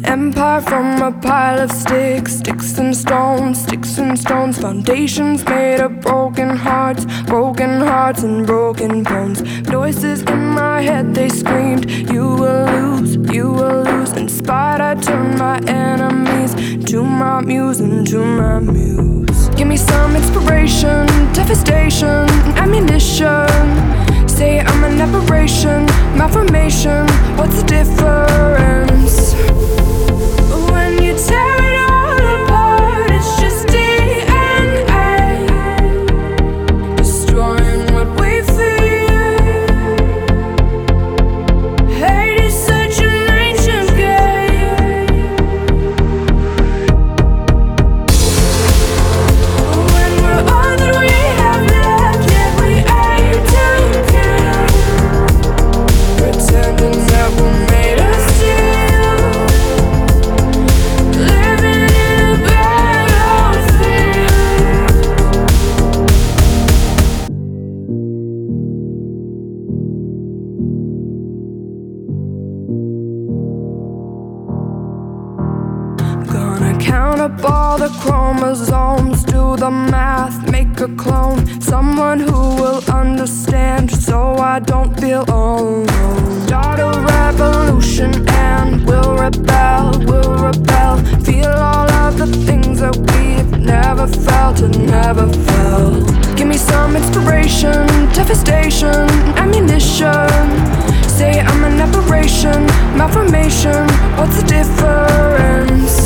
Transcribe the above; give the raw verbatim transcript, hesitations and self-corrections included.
Empire from a pile of sticks, sticks and stones, sticks and stones. Foundations made of broken hearts, broken hearts and broken bones. Voices in my head, they screamed, you will lose, you will lose. Inspired, I turned my enemies to my muse and to my muse. Give me some inspiration, devastation, ammunition. Say I'm an aberration, malformation, what's the difference? When you tear it all apart, it's just D N A, destroying what we feel. Hate is such an ancient game. When we're all that we have left, yet we aim to kill, pretending that we're made of steel, living in a battlefield. Gonna count up all the chromosomes, do the math, make a clone, someone who will understand, so I don't feel alone. Start a revolution and we'll rebel, we'll rebel. Feel all of the things that we've never felt and never felt. Give me some inspiration, devastation, ammunition. Say I'm an aberration, malformation, what's the difference?